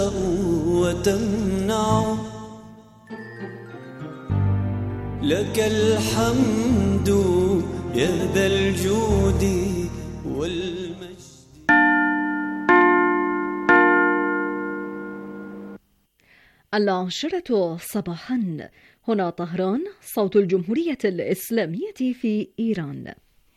وتمنع لك الحمد يا ذا الجود والمجد. العاشرة صباحا، هنا طهران، صوت الجمهورية الإسلامية في إيران.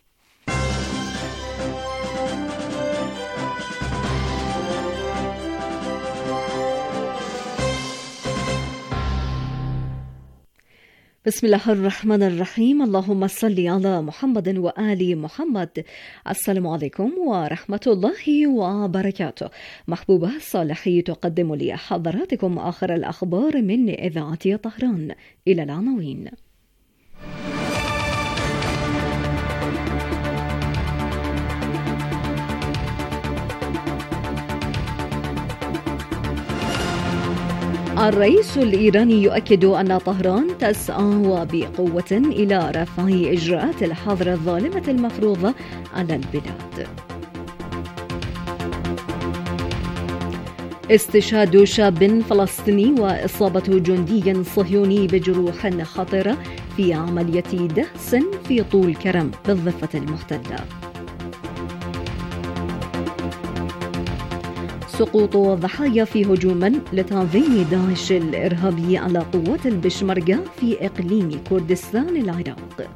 بسم الله الرحمن الرحيم. اللهم صل على محمد وآل محمد. السلام عليكم ورحمة الله وبركاته. محبوبة صالحي تقدم لحضراتكم آخر الأخبار من إذاعة طهران. إلى العناوين. الرئيس الإيراني يؤكد أن طهران تسعى وبقوة إلى رفع إجراءات الحظر الظالمة المفروضة على البلاد. استشهاد شاب فلسطيني وإصابة جندي صهيوني بجروح خطيرة في عملية دهس في طول كرم بالضفة المحتلة. سقوط ضحايا في هجوم لتنظيم داعش الإرهابي على قوات البشمركة في إقليم كردستان العراق.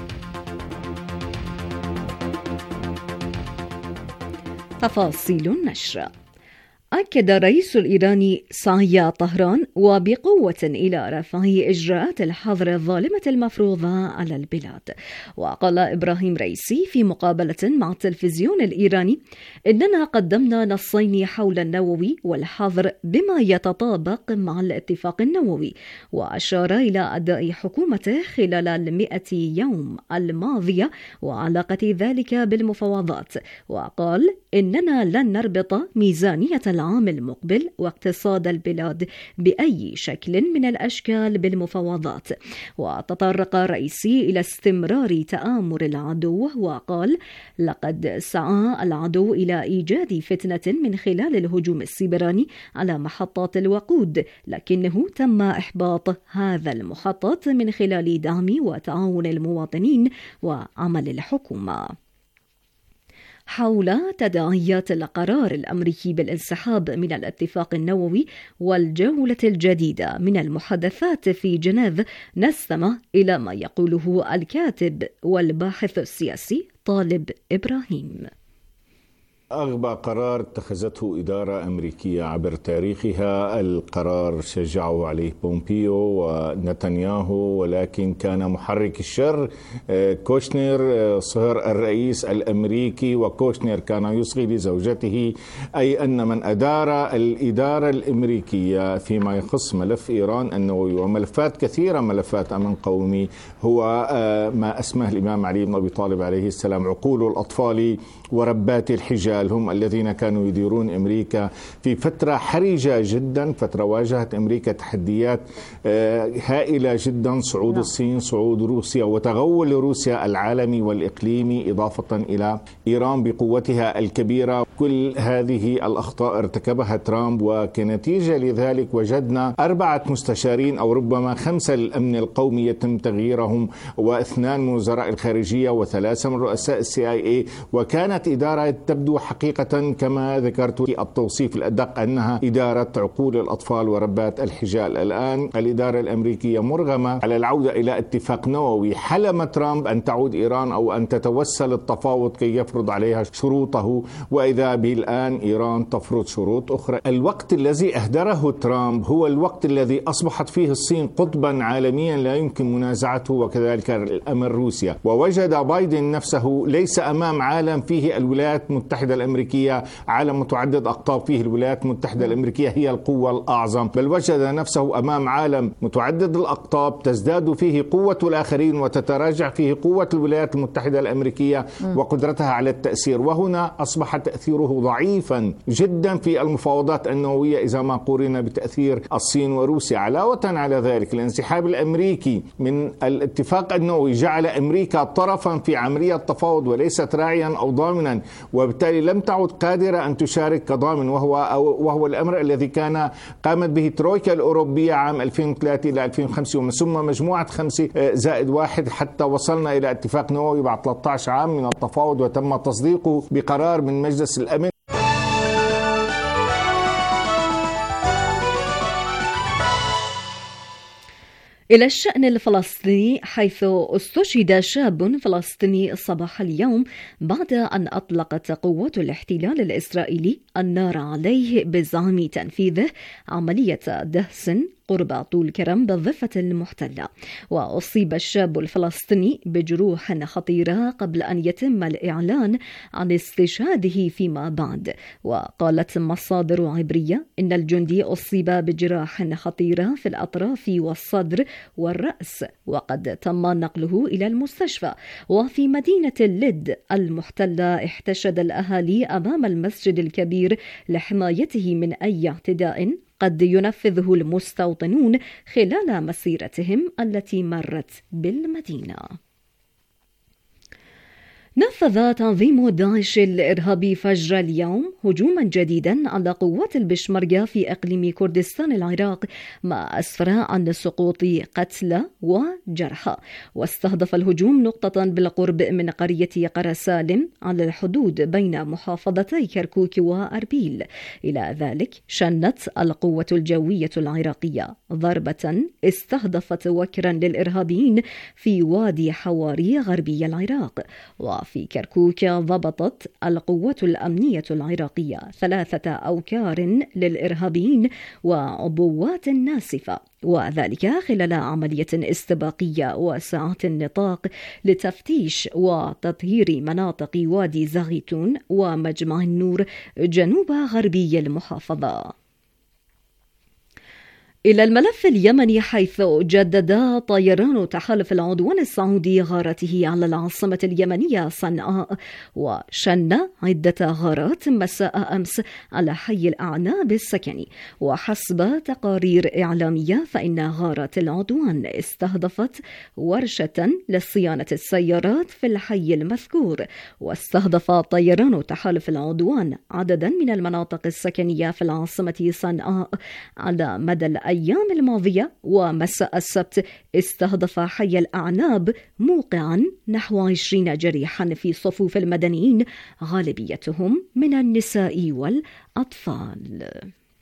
تفاصيل النشر. أكد الرئيس الإيراني سعي طهران وبقوة إلى رفع إجراءات الحظر الظالمة المفروضة على البلاد. وقال إبراهيم رئيسي في مقابلة مع التلفزيون الإيراني: إننا قدمنا نصين حول النووي والحظر بما يتطابق مع الاتفاق النووي. وأشار إلى أداء حكومته خلال 100 يوم الماضية وعلاقة ذلك بالمفاوضات. وقال: إننا لن نربط ميزانية العام المقبل واقتصاد البلاد بأي شكل من الأشكال بالمفاوضات. وتطرق الرئيسي إلى استمرار تآمر العدو، وقال: لقد سعى العدو إلى إيجاد فتنة من خلال الهجوم السيبراني على محطات الوقود، لكنه تم إحباط هذا المخطط من خلال دعم وتعاون المواطنين وعمل الحكومة. حول تداعيات القرار الأمريكي بالانسحاب من الاتفاق النووي والجولة الجديدة من المحادثات في جنيف، نستمع إلى ما يقوله الكاتب والباحث السياسي طالب إبراهيم. أغبى قرار اتخذته إدارة أمريكية عبر تاريخها. القرار شجعه عليه بومبيو ونتنياهو، ولكن كان محرك الشر كوشنر صهر الرئيس الأمريكي، وكوشنر كان يصغي لزوجته، أي أن من أدار الإدارة الأمريكية فيما يخص ملف إيران النووي وملفات كثيرة، ملفات أمن قومي، هو ما أسماه الإمام علي بن أبي طالب عليه السلام عقول الأطفال وربات الحجال. هم الذين كانوا يديرون أمريكا في فترة حرجة جدا، فترة واجهت أمريكا تحديات هائلة جدا: صعود الصين، صعود روسيا، وتغول روسيا العالمي والإقليمي، إضافة إلى إيران بقوتها الكبيرة. كل هذه الأخطاء ارتكبها ترامب، وكنتيجة لذلك وجدنا 4 مستشارين أو ربما 5 للأمن القومي يتم تغييرهم، و2 من وزراء الخارجية، و3 من رؤساء CIA. وكانت إدارة تبدو حقيقة كما ذكرت في التوصيف الأدق أنها إدارة عقول الأطفال وربات الحجال. الآن الإدارة الأمريكية مرغمة على العودة إلى اتفاق نووي. حلم ترامب أن تعود إيران أو أن تتوسل التفاوض كي يفرض عليها شروطه، وإذا به الآن إيران تفرض شروط أخرى. الوقت الذي أهدره ترامب هو الوقت الذي أصبحت فيه الصين قطبا عالميا لا يمكن منازعته، وكذلك الأمر روسيا. ووجد بايدن نفسه ليس أمام عالم فيه الولايات المتحدة الأمريكية، عالم متعدد أقطاب فيه الولايات المتحدة الأمريكية هي القوة الأعظم، بل وجد نفسه أمام عالم متعدد الأقطاب تزداد فيه قوة الآخرين وتتراجع فيه قوة الولايات المتحدة الأمريكية وقدرتها على التأثير. وهنا أصبح تأثيره ضعيفا جدا في المفاوضات النووية إذا ما قورنا بتأثير الصين وروسيا. علاوة على ذلك، الانسحاب الأمريكي من الاتفاق النووي جعل أمريكا طرفا في عملية تفاوض وليست راعيا أو ضامنا، وبالتالي لم تعد قادرة أن تشارك كضامن، وهو الأمر الذي قامت به الترويكا الأوروبية عام 2003 إلى 2005، ومن ثم مجموعة 5+1 حتى وصلنا إلى اتفاق نووي بعد 13 عام من التفاوض، وتم تصديقه بقرار من مجلس الأمن. إلى الشأن الفلسطيني، حيث استشهد شاب فلسطيني صباح اليوم بعد أن أطلقت قوات الاحتلال الإسرائيلي النار عليه بزعم تنفيذه عملية دهس قرب طول كرم بالضفة المحتلة. وأصيب الشاب الفلسطيني بجروح خطيرة قبل أن يتم الإعلان عن استشهاده فيما بعد. وقالت مصادر عبرية إن الجندي أصيب بجراح خطيرة في الأطراف والصدر والرأس، وقد تم نقله إلى المستشفى. وفي مدينة اللد المحتلة احتشد الأهالي أمام المسجد الكبير لحمايته من أي اعتداء قد ينفذه المستوطنون خلال مسيرتهم التي مرت بالمدينة. نفذ تنظيم داعش الإرهابي فجر اليوم هجوما جديدا على قوات البشمركة في إقليم كردستان العراق، ما أسفر عن سقوط قتلى وجرحى. واستهدف الهجوم نقطة بالقرب من قرية قرسالم على الحدود بين محافظتي كركوك وأربيل. إلى ذلك شنت القوة الجوية العراقية ضربة استهدفت وكرا للإرهابيين في وادي حواري غربي العراق. وفي كركوك ضبطت القوة الأمنية العراقية 3 أوكار للإرهابيين وعبوات ناسفة، وذلك خلال عملية استباقية واسعة النطاق لتفتيش وتطهير مناطق وادي زغيتون ومجمع النور جنوب غربي المحافظة. إلى الملف اليمني، حيث جدد طيران تحالف العدوان السعودي غارته على العاصمة اليمنية صنعاء، وشن عدة غارات مساء أمس على حي الأعناب السكني. وحسب تقارير إعلامية فإن غارات العدوان استهدفت ورشة لصيانة السيارات في الحي المذكور. واستهدف طيران تحالف العدوان عددا من المناطق السكنية في العاصمة صنعاء على مدى الأيام الماضية. ومساء السبت استهدف حي الأعناب موقعا نحو 20 جريحا في صفوف المدنيين، غالبيتهم من النساء والأطفال.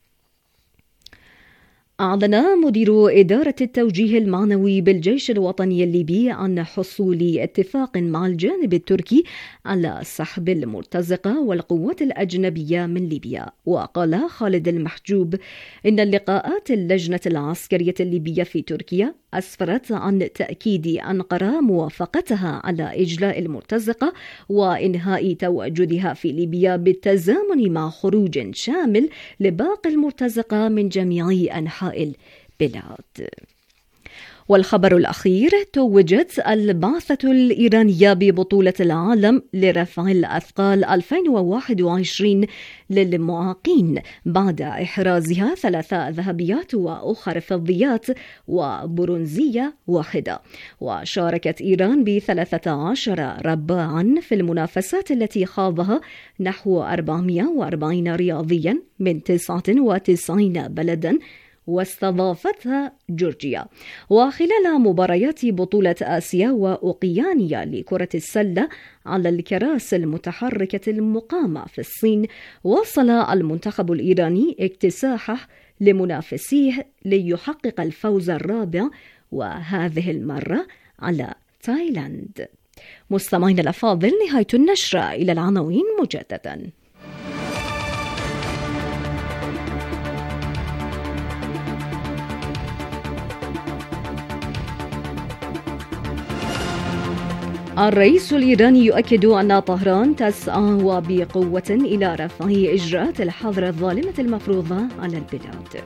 أعلن مدير إدارة التوجيه المعنوي بالجيش الوطني الليبي عن حصول اتفاق مع الجانب التركي على سحب المرتزقة والقوات الأجنبية من ليبيا. وقال خالد المحجوب إن اللقاءات اللجنة العسكرية الليبية في تركيا أسفرت عن تأكيد أنقرة موافقتها على إجلاء المرتزقة وإنهاء تواجدها في ليبيا بالتزامن مع خروج شامل لباقي المرتزقة من جميع أنحاء البلاد. والخبر الأخير، توجت البعثة الإيرانية ببطولة العالم لرفع الأثقال 2021 للمعاقين بعد إحرازها 3 ذهبيات وأخر فضيات وبرونزية واحدة. وشاركت إيران ب13 رباعا في المنافسات التي خاضها نحو 440 رياضيا من 99 بلدا واستضافتها جورجيا. وخلال مباريات بطولة آسيا وأوقيانيا لكرة السلة على الكراسي المتحركة المقامة في الصين، وصل المنتخب الإيراني اكتساحه لمنافسيه ليحقق الفوز الرابع، وهذه المرة على تايلاند. مستمعين الأفاضل، نهاية النشرة. إلى العناوين مجددا. الرئيس الإيراني يؤكد أن طهران تسعى وبقوة إلى رفع إجراءات الحظر الظالمة المفروضة على البلاد.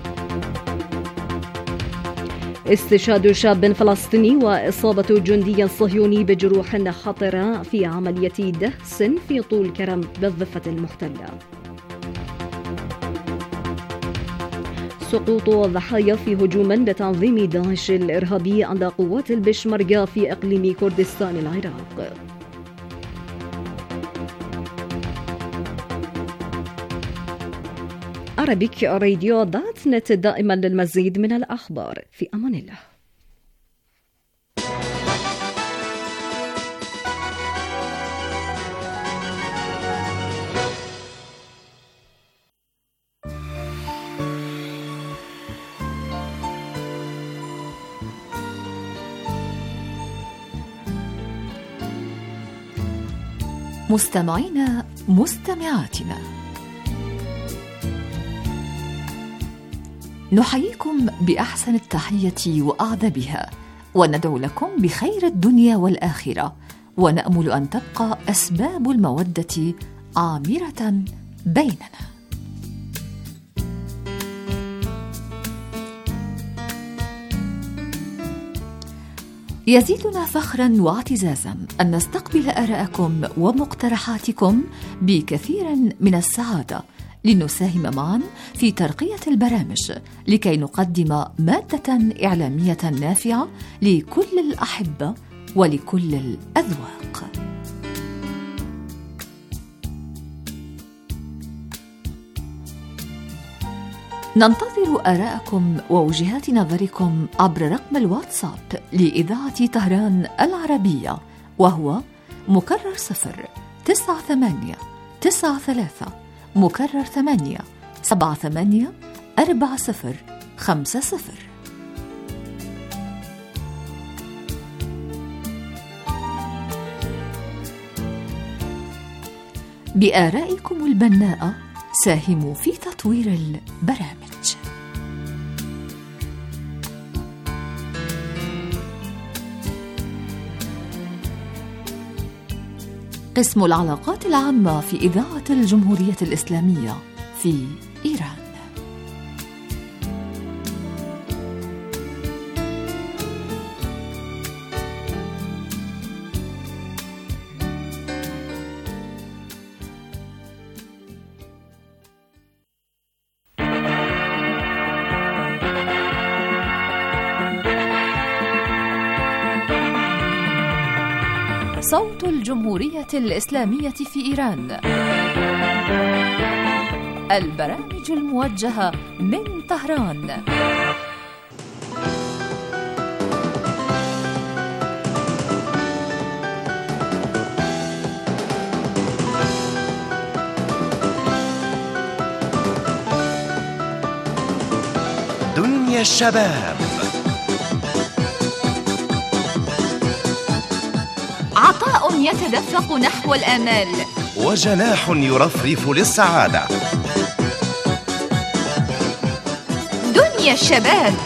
استشهاد شاب فلسطيني وإصابة جندي صهيوني بجروح خطرة في عملية دهس في طول كرم بالضفة المحتلة. سقوط ضحايا في هجوم لتنظيم داعش الإرهابي على قوات البشمركة في إقليم كردستان العراق. arabicradio.net دائما للمزيد من الأخبار. في أمان الله. مستمعينا مستمعاتنا، نحييكم بأحسن التحية وأعذبها، وندعو لكم بخير الدنيا والآخرة، ونأمل أن تبقى أسباب المودة عامرة بيننا. يزيدنا فخراً واعتزازاً أن نستقبل آراءكم ومقترحاتكم بكثير من السعادة، لنساهم معاً في ترقية البرامج لكي نقدم مادة إعلامية نافعة لكل الأحبة ولكل الأذواق. ننتظر آراءكم ووجهات نظركم عبر رقم الواتساب لإذاعة طهران العربية، وهو مكرر 09893 مكرر 8 78 4050. بآرائكم البناءة ساهموا في تطوير البرامج. قسم العلاقات العامة في إذاعة الجمهورية الإسلامية في إيران. صوت الجمهورية الإسلامية في إيران، البرامج الموجهة من طهران. دنيا الشباب، عطاء يتدفق نحو الآمال، وجناح يرفرف للسعادة. دنيا الشباب.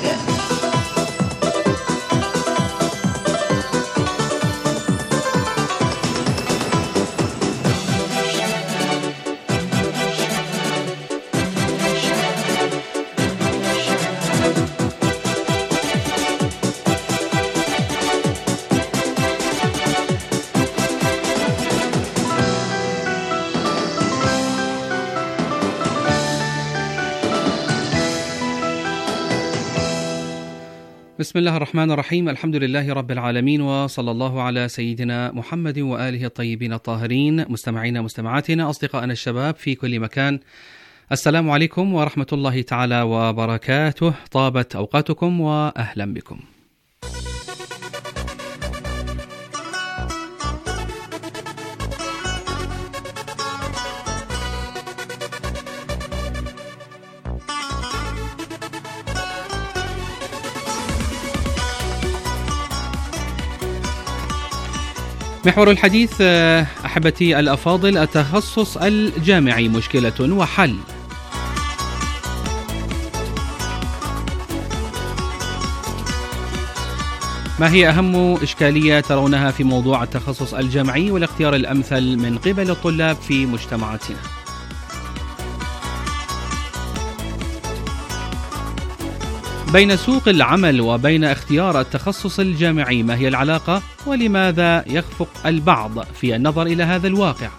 بسم الله الرحمن الرحيم. الحمد لله رب العالمين، وصلى الله على سيدنا محمد وآله الطيبين الطاهرين. مستمعينا مستمعاتنا أصدقائنا الشباب في كل مكان، السلام عليكم ورحمة الله تعالى وبركاته. طابت أوقاتكم وأهلا بكم. محور الحديث أحبتي الأفاضل، التخصص الجامعي مشكلة وحل. ما هي أهم إشكالية ترونها في موضوع التخصص الجامعي والاختيار الأمثل من قبل الطلاب في مجتمعاتنا؟ بين سوق العمل وبين اختيار التخصص الجامعي، ما هي العلاقة ولماذا يخفق البعض في النظر إلى هذا الواقع؟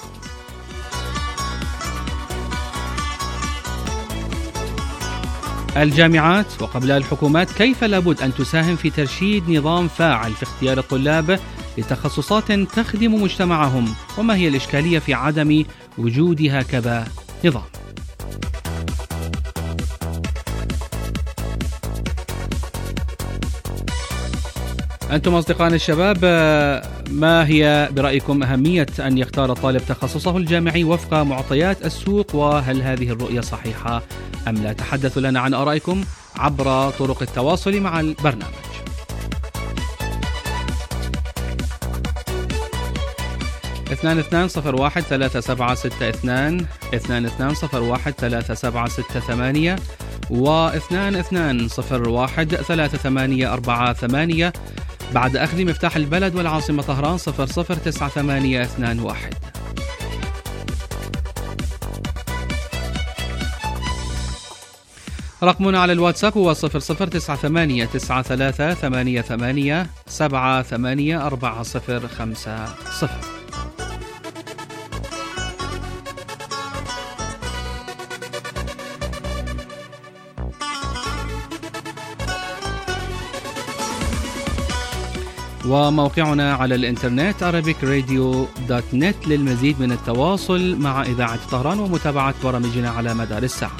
الجامعات وقبلها الحكومات كيف لابد أن تساهم في ترشيد نظام فاعل في اختيار الطلاب لتخصصات تخدم مجتمعهم، وما هي الإشكالية في عدم وجود هكذا نظام؟ أنتم أصدقائنا الشباب، ما هي برأيكم أهمية أن يختار الطالب تخصصه الجامعي وفق معطيات السوق، وهل هذه الرؤية صحيحة أم لا؟ تحدثوا لنا عن آرائكم عبر طرق التواصل مع البرنامج. اثنان 376 2201 و2201 3848. بعد أخذ مفتاح البلد والعاصمة طهران 009821. رقمنا على الواتساب هو 009888784050. وموقعنا على الإنترنت arabicradio.net للمزيد من التواصل مع إذاعة طهران ومتابعة برامجنا على مدار الساعة.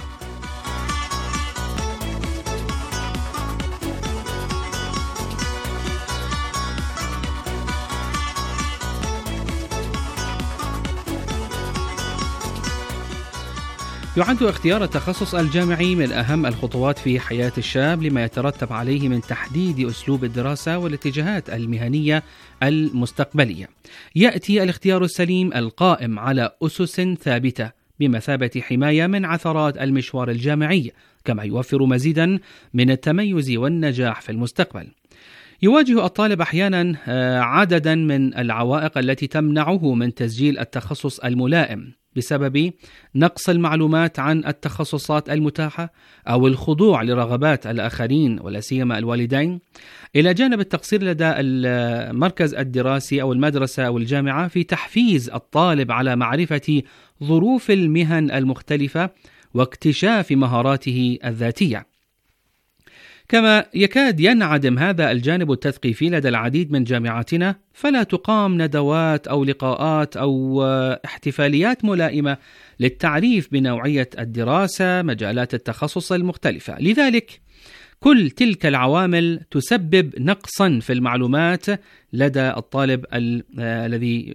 يعد اختيار التخصص الجامعي من أهم الخطوات في حياة الشاب، لما يترتب عليه من تحديد أسلوب الدراسة والاتجاهات المهنية المستقبلية. يأتي الاختيار السليم القائم على أسس ثابتة بمثابة حماية من عثرات المشوار الجامعي، كما يوفر مزيدا من التميز والنجاح في المستقبل. يواجه الطالب أحيانا عددا من العوائق التي تمنعه من تسجيل التخصص الملائم بسبب نقص المعلومات عن التخصصات المتاحة أو الخضوع لرغبات الآخرين ولا سيما الوالدين، إلى جانب التقصير لدى المركز الدراسي أو المدرسة أو الجامعة في تحفيز الطالب على معرفة ظروف المهن المختلفة واكتشاف مهاراته الذاتية. كما يكاد ينعدم هذا الجانب التثقيفي لدى العديد من جامعاتنا، فلا تقام ندوات أو لقاءات أو احتفاليات ملائمة للتعريف بنوعية الدراسة، مجالات التخصص المختلفة. لذلك كل تلك العوامل تسبب نقصا في المعلومات لدى الطالب الذي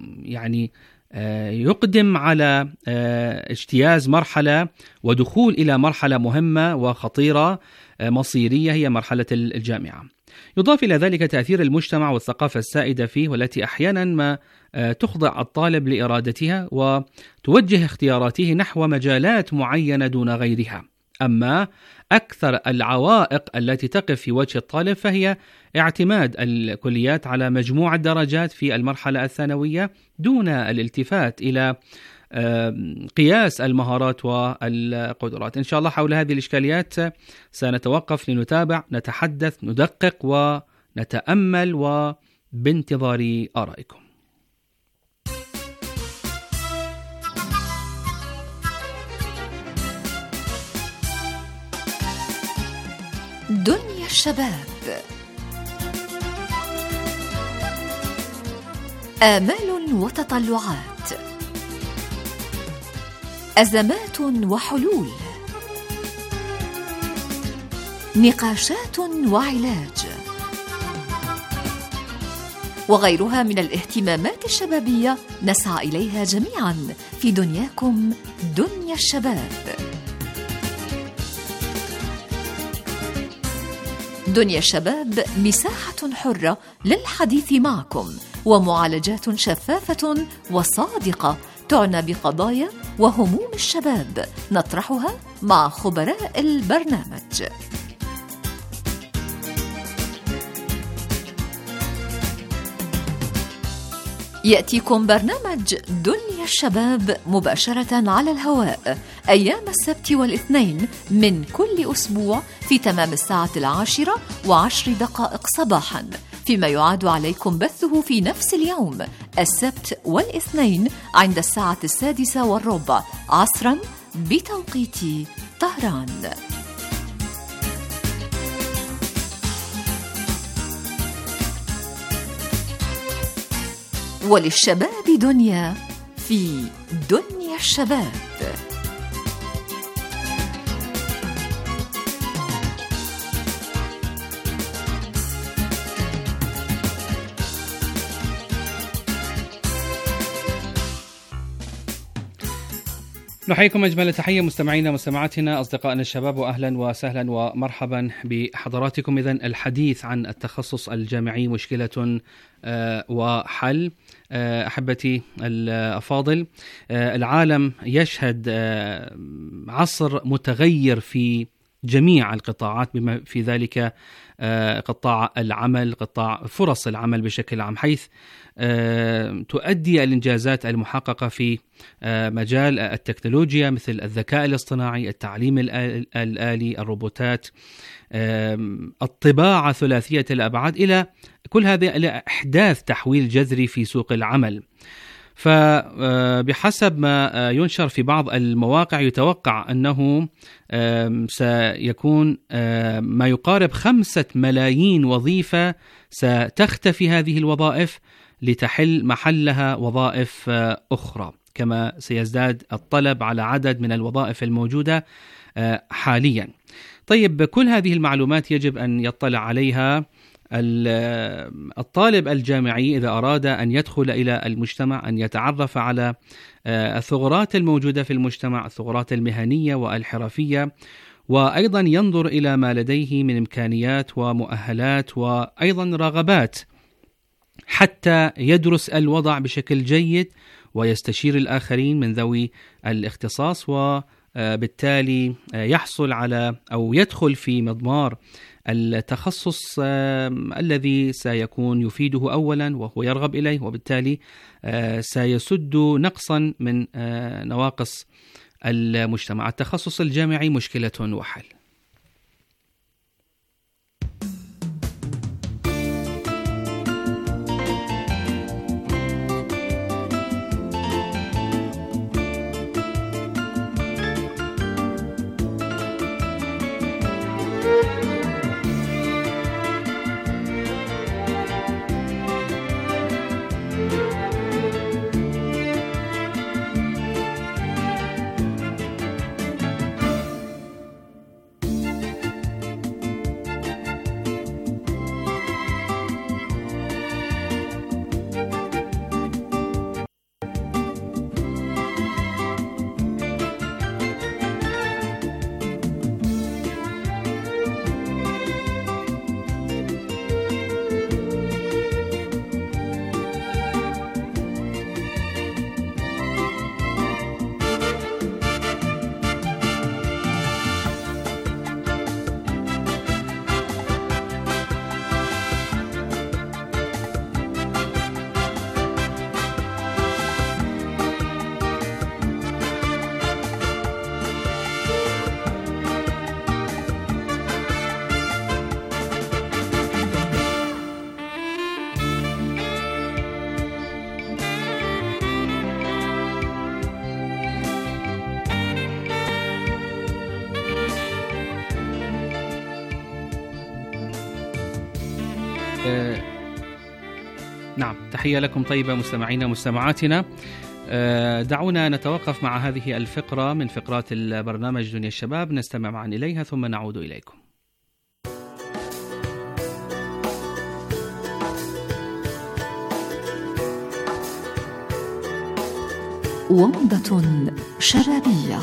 يقدم على اجتياز مرحلة ودخول إلى مرحلة مهمة وخطيرة مصيرية هي مرحلة الجامعة. يضاف إلى ذلك تأثير المجتمع والثقافة السائدة فيه، والتي أحيانا ما تخضع الطالب لإرادتها وتوجه اختياراته نحو مجالات معينة دون غيرها. أما أكثر العوائق التي تقف في وجه الطالب فهي اعتماد الكليات على مجموع الدرجات في المرحلة الثانوية دون الالتفات إلى قياس المهارات والقدرات. إن شاء الله حول هذه الإشكاليات سنتوقف لنتابع، نتحدث، ندقق ونتأمل، وبانتظار آرائكم. دنيا الشباب، آمال وتطلعات، أزمات وحلول، نقاشات وعلاج، وغيرها من الاهتمامات الشبابية نسعى إليها جميعا في دنياكم دنيا الشباب. دنيا الشباب مساحة حرة للحديث معكم، ومعالجات شفافة وصادقة تعنى بقضايا وهموم الشباب نطرحها مع خبراء البرنامج. يأتيكم برنامج دنيا الشباب مباشرة على الهواء أيام السبت والاثنين من كل أسبوع في تمام 10:10 صباحا، فيما يعاد عليكم بثه في نفس اليوم السبت والاثنين عند 6:15 عصرا بتوقيت طهران. وللشباب دنيا في دنيا الشباب. نحييكم أجمل التحية مستمعينا ومستمعاتنا أصدقائنا الشباب، وأهلا وسهلا ومرحبا بحضراتكم. إذن الحديث عن التخصص الجامعي مشكلة وحل. أحبتي الأفاضل، العالم يشهد عصر متغير في جميع القطاعات، بما في ذلك قطاع العمل، قطاع فرص العمل بشكل عام، حيث تؤدي الإنجازات المحققة في مجال التكنولوجيا مثل الذكاء الاصطناعي، التعليم الآلي، الروبوتات، الطباعة ثلاثية الأبعاد، إلى كل هذا إلى إحداث تحويل جذري في سوق العمل. فبحسب ما ينشر في بعض المواقع يتوقع أنه سيكون ما يقارب 5 ملايين وظيفة ستختفي هذه الوظائف لتحل محلها وظائف أخرى، كما سيزداد الطلب على عدد من الوظائف الموجودة حاليا. طيب، كل هذه المعلومات يجب أن يطلع عليها الطالب الجامعي إذا أراد أن يدخل إلى المجتمع، أن يتعرف على الثغرات الموجودة في المجتمع، الثغرات المهنية والحرفية، وأيضا ينظر إلى ما لديه من إمكانيات ومؤهلات وأيضا رغبات، حتى يدرس الوضع بشكل جيد ويستشير الآخرين من ذوي الاختصاص، وبالتالي يحصل على أو يدخل في مضمار التخصص الذي سيكون يفيده أولا وهو يرغب إليه، وبالتالي سيسد نقصا من نواقص المجتمع. التخصص الجامعي مشكلة وحل. نعم، تحية لكم طيبة مستمعينا ومستمعاتنا. دعونا نتوقف مع هذه الفقرة من فقرات البرنامج دنيا الشباب، نستمع معا إليها ثم نعود إليكم. ومضة شبابية.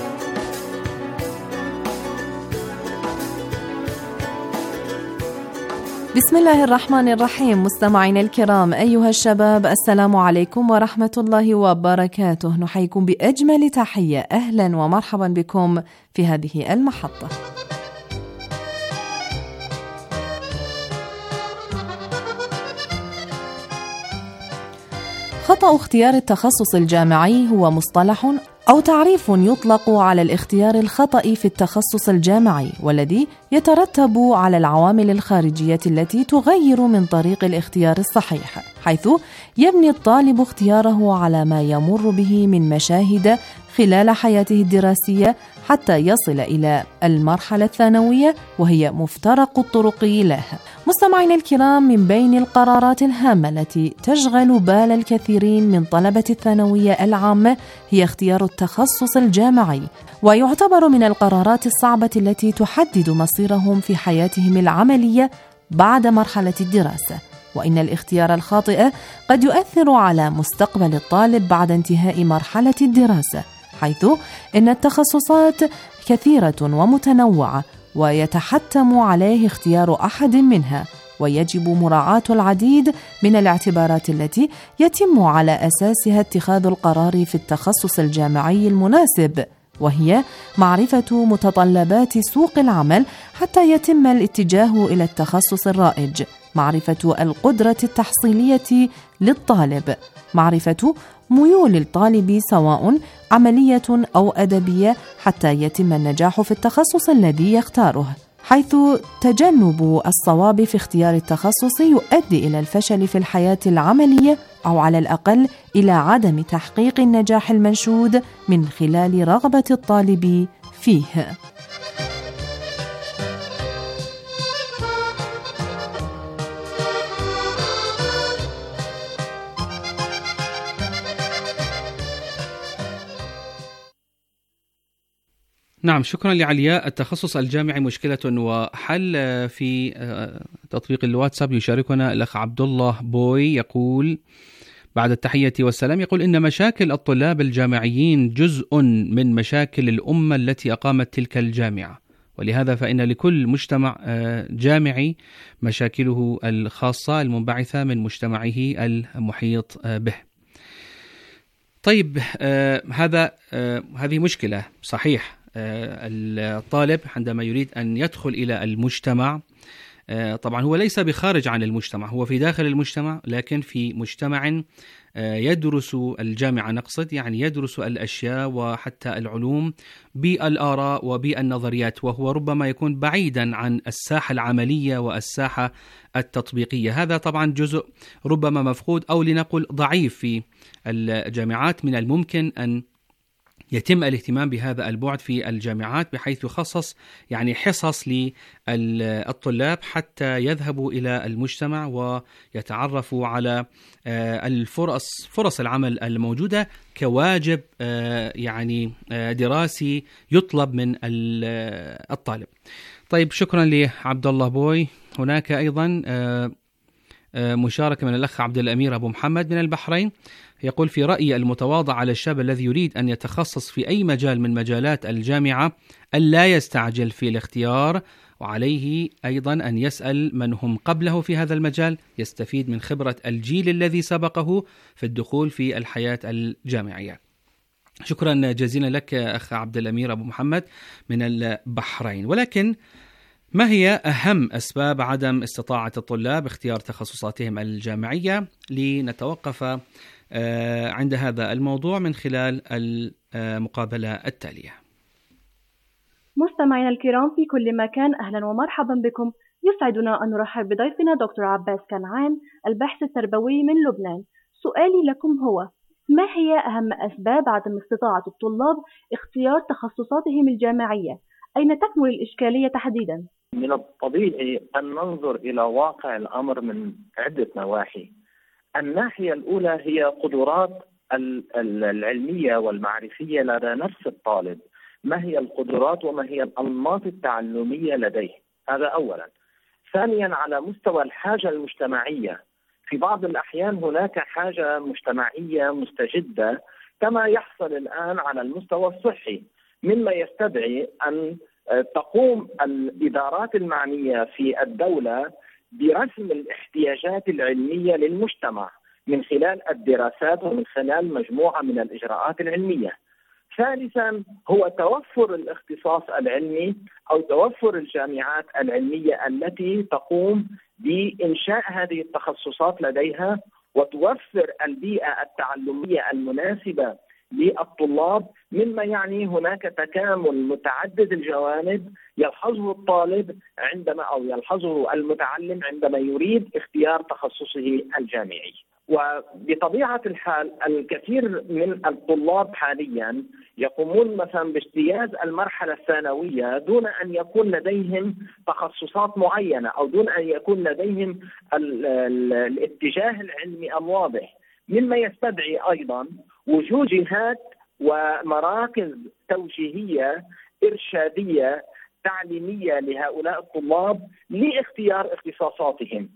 بسم الله الرحمن الرحيم. مستمعينا الكرام، أيها الشباب، السلام عليكم ورحمة الله وبركاته. نحييكم بأجمل تحية، أهلا ومرحبا بكم في هذه المحطة. خطأ اختيار التخصص الجامعي هو مصطلح أو تعريف يطلق على الاختيار الخطأ في التخصص الجامعي، والذي يترتب على العوامل الخارجية التي تغير من طريق الاختيار الصحيح، حيث يبني الطالب اختياره على ما يمر به من مشاهد خلال حياته الدراسية حتى يصل إلى المرحلة الثانوية، وهي مفترق الطرق لها. مستمعينا الكرام، من بين القرارات الهامة التي تشغل بال الكثيرين من طلبة الثانوية العامة هي اختيار التخصص الجامعي، ويعتبر من القرارات الصعبة التي تحدد مصيرهم في حياتهم العملية بعد مرحلة الدراسة. وإن الاختيار الخاطئ قد يؤثر على مستقبل الطالب بعد انتهاء مرحلة الدراسة، حيث إن التخصصات كثيرة ومتنوعة ويتحتم عليه اختيار أحد منها، ويجب مراعاة العديد من الاعتبارات التي يتم على أساسها اتخاذ القرار في التخصص الجامعي المناسب، وهي معرفة متطلبات سوق العمل حتى يتم الاتجاه إلى التخصص الرائج، معرفة القدرة التحصيلية للطالب، معرفة ميول الطالب سواء عملية أو أدبية حتى يتم النجاح في التخصص الذي يختاره، حيث تجنب الصواب في اختيار التخصص يؤدي إلى الفشل في الحياة العملية أو على الأقل إلى عدم تحقيق النجاح المنشود من خلال رغبة الطالب فيه. نعم، شكرا لعلياء. التخصص الجامعي مشكلة وحل. في تطبيق الواتساب يشاركنا الأخ عبد الله بوي، يقول بعد التحية والسلام، يقول إن مشاكل الطلاب الجامعيين جزء من مشاكل الأمة التي أقامت تلك الجامعة، ولهذا فإن لكل مجتمع جامعي مشاكله الخاصة المنبعثة من مجتمعه المحيط به. طيب، هذه مشكلة صحيح. الطالب عندما يريد أن يدخل إلى المجتمع، طبعا هو ليس بخارج عن المجتمع، هو في داخل المجتمع، لكن في مجتمع يدرس الجامعة، نقصد يعني يدرس الأشياء وحتى العلوم بالآراء وبالنظريات، وهو ربما يكون بعيدا عن الساحة العملية والساحة التطبيقية. هذا طبعا جزء ربما مفقود أو لنقل ضعيف في الجامعات. من الممكن أن يتم الاهتمام بهذا البعد في الجامعات، بحيث يخصص يعني حصص للطلاب حتى يذهبوا إلى المجتمع ويتعرفوا على فرص العمل الموجودة كواجب يعني دراسي يطلب من الطالب. طيب، شكرا لعبد الله بوي. هناك أيضا مشاركة من الأخ عبد الأمير أبو محمد من البحرين، يقول في رأيي المتواضع على الشاب الذي يريد أن يتخصص في أي مجال من مجالات الجامعة ألا يستعجل في الاختيار، وعليه أيضا أن يسأل من هم قبله في هذا المجال، يستفيد من خبرة الجيل الذي سبقه في الدخول في الحياة الجامعية. شكرا جزيلا لك أخ عبد الأمير أبو محمد من البحرين. ولكن ما هي أهم أسباب عدم استطاعة الطلاب اختيار تخصصاتهم الجامعية؟ لنتوقف عند هذا الموضوع من خلال المقابلة التالية. مستمعينا الكرام في كل مكان، أهلا ومرحبا بكم. يسعدنا أن نرحب بضيفنا دكتور عباس كنعان، الباحث التربوي من لبنان. سؤالي لكم هو: ما هي أهم أسباب عدم استطاعة الطلاب اختيار تخصصاتهم الجامعية؟ أين تكمن الإشكالية تحديدا؟ من الطبيعي أن ننظر إلى واقع الأمر من عدة نواحي. الناحية الأولى هي قدرات العلمية والمعرفية لدى نفس الطالب، ما هي القدرات وما هي الأنماط التعلمية لديه، هذا أولا. ثانيا، على مستوى الحاجة المجتمعية، في بعض الأحيان هناك حاجة مجتمعية مستجدة كما يحصل الآن على المستوى الصحي، مما يستدعي أن تقوم الإدارات المعنية في الدولة برسم الاحتياجات العلمية للمجتمع من خلال الدراسات ومن خلال مجموعة من الإجراءات العلمية. ثالثا، هو توفر الاختصاص العلمي أو توفر الجامعات العلمية التي تقوم بإنشاء هذه التخصصات لديها وتوفر البيئة التعلمية المناسبة للطلاب، مما يعني هناك تكامل متعدد الجوانب يلحظه الطالب عندما أو يلحظه المتعلم عندما يريد اختيار تخصصه الجامعي. وبطبيعة الحال الكثير من الطلاب حاليا يقومون مثلا باجتياز المرحلة الثانوية دون أن يكون لديهم تخصصات معينة أو دون أن يكون لديهم الاتجاه العلمي الواضح، مما يستدعي أيضا وجود جهات ومراكز توجيهية إرشادية تعليمية لهؤلاء الطلاب لاختيار اختصاصاتهم.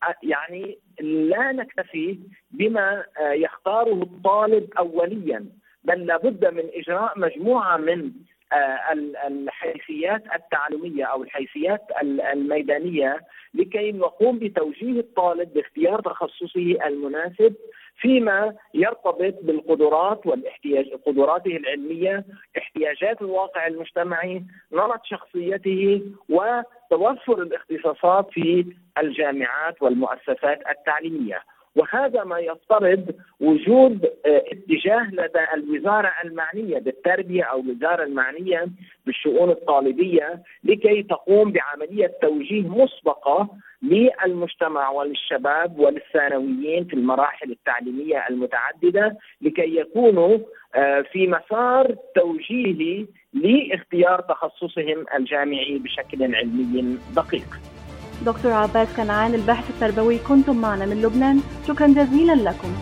يعني لا نكتفي بما يختاره الطالب أوليا، بل لابد من إجراء مجموعة من الحيثيات التعلمية أو الحيثيات الميدانية لكي نقوم بتوجيه الطالب باختيار تخصصه المناسب فيما يرتبط بالقدرات قدراته العلمية، احتياجات الواقع المجتمعي، نمط شخصيته، وتوفر الاختصاصات في الجامعات والمؤسسات التعليمية. وهذا ما يفترض وجود اتجاه لدى الوزارة المعنية بالتربية أو الوزارة المعنية بالشؤون الطالبية لكي تقوم بعملية توجيه مسبقة للمجتمع وللشباب وللثانويين في المراحل التعليمية المتعددة لكي يكونوا في مسار توجيهي لاختيار تخصصهم الجامعي بشكل علمي دقيق. دكتور عباس كنعان الباحث التربوي، كنتم معنا من لبنان، شكرا جزيلا لكم.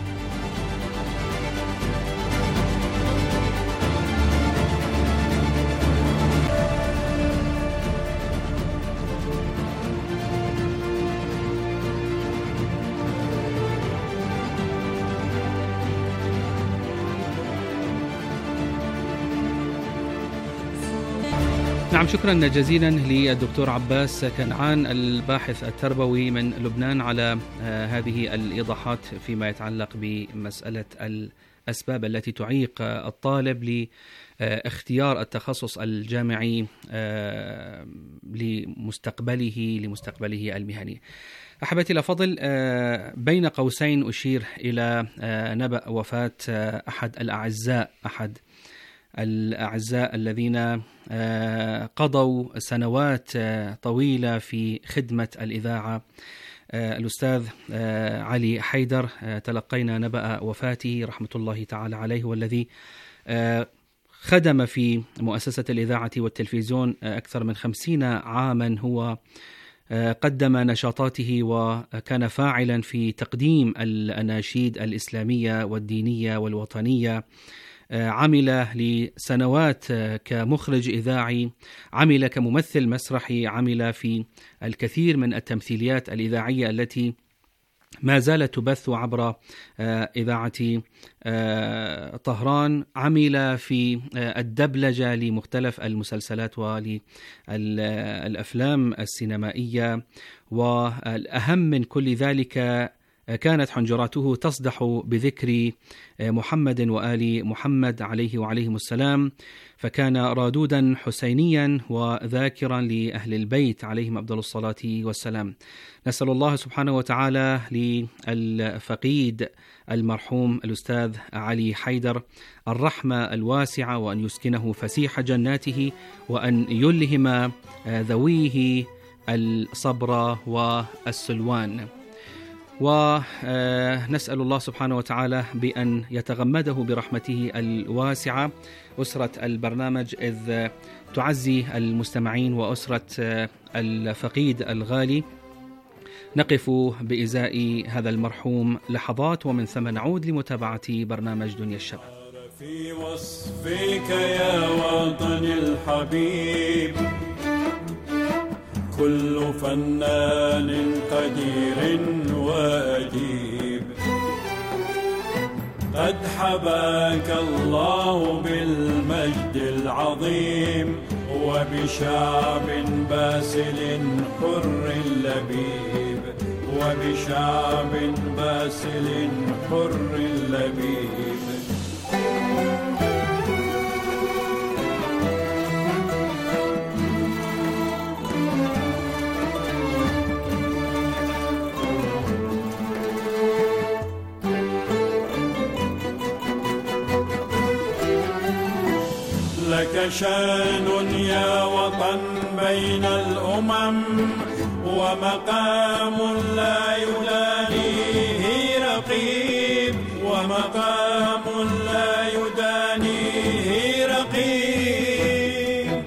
نعم، شكرا جزيلا للدكتور عباس كنعان الباحث التربوي من لبنان على هذه الإيضاحات فيما يتعلق بمسألة الأسباب التي تعيق الطالب لاختيار التخصص الجامعي لمستقبله المهني. أحبتي الأفاضل، بين قوسين أشير إلى نبأ وفاة أحد الأعزاء الذين قضوا سنوات طويلة في خدمة الإذاعة، الأستاذ علي حيدر. تلقينا نبأ وفاته رحمة الله تعالى عليه، والذي خدم في مؤسسة الإذاعة والتلفزيون أكثر من 50 عاما. هو قدم نشاطاته وكان فاعلا في تقديم الأناشيد الإسلامية والدينية والوطنية. عمل لسنوات كمخرج إذاعي، عمل كممثل مسرحي، عمل في الكثير من التمثيليات الإذاعية التي ما زالت تبث عبر إذاعة طهران. عمل في الدبلجة لمختلف المسلسلات وللأفلام السينمائية، والأهم من كل ذلك كانت حنجراته تصدح بذكر محمد وآل محمد عليه وعليهم السلام، فكان رادودا حسينيا وذاكرا لأهل البيت عليهم أفضل الصلاة والسلام. نسأل الله سبحانه وتعالى للفقيد المرحوم الأستاذ علي حيدر الرحمة الواسعة، وأن يسكنه فسيح جناته، وأن يلهم ذويه الصبر والسلوان. ونسأل الله سبحانه وتعالى بأن يتغمده برحمته الواسعة أسرة البرنامج، إذ تعزي المستمعين وأسرة الفقيد الغالي. نقف بإزاء هذا المرحوم لحظات، ومن ثم نعود لمتابعة برنامج دنيا الشباب. في وصفك يا وطن الحبيب كل فنان قدير وأديب، قد حباك الله بالمجد العظيم وبشعب باسل حر لبيب، وبشعب باسل حر لبيب. لك شان يا وطن بين الأمم، ومقام لا يدانيه رقيب، ومقام لا يدانيه رقيب.